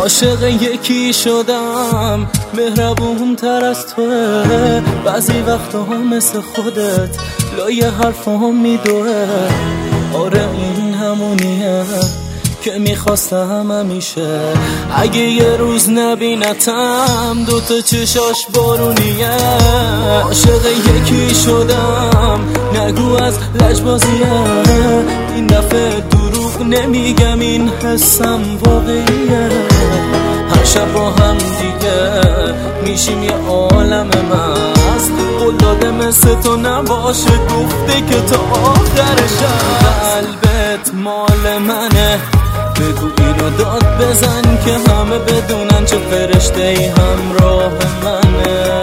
عاشق یکی شدم مهربون تر از توه، بعضی وقتا هم مثل خودت لای حرفام میدوه. آره این همونیه که میخواستم همیشه، اگه یه روز نبینتم دوتا چشاش بارونیه. عاشق یکی شدم نگو از لجبازیه، این دفعه دروغ نمیگم این حسم واقعیه. هر شب با هم دیگه میشیم یه عالم مست، قول داده مثل تو نباشه گفته که تا آخر شب. قلبت مال منه بگو اینو داد بزن که همه بدونن چه فرشته ای همراه منه.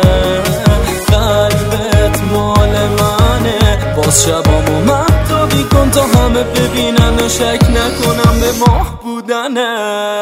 قلبت مال منه باز شبامو مهتابی کن تا همه ببینن و شک نکنم به ماه بودنه.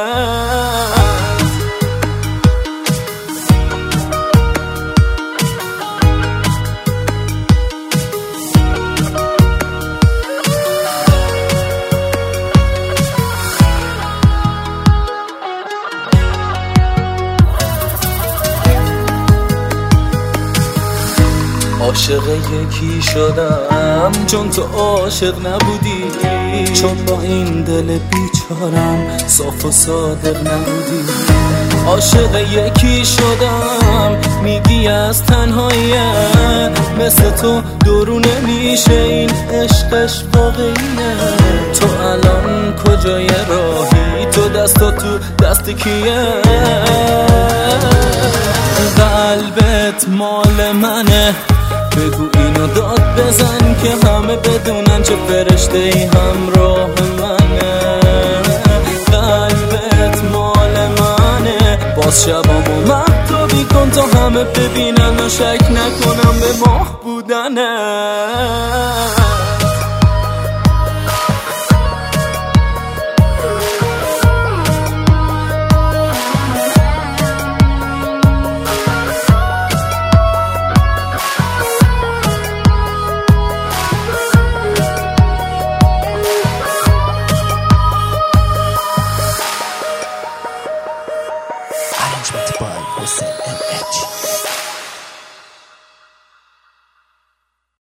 عاشق یکی شدم چون تو عاشق نبودی، چون با این دل بیچارم صاف و صادق نبودی. عاشق یکی شدم میگی از تنهاییه، مثل تو درو نمیشه این عشقش واقعیه. تو الان کجای راهی؟ تو دستا تو دست کیه؟ قلبت مال منه بگو اینو داد بزن که همه بدونن چه فرشته ای همراه منه. قلبت مال منه باز شبامو مهتابی کن تا همه ببینن و شک نکنم به ماه بودنه. Arrangement by Hussein MH.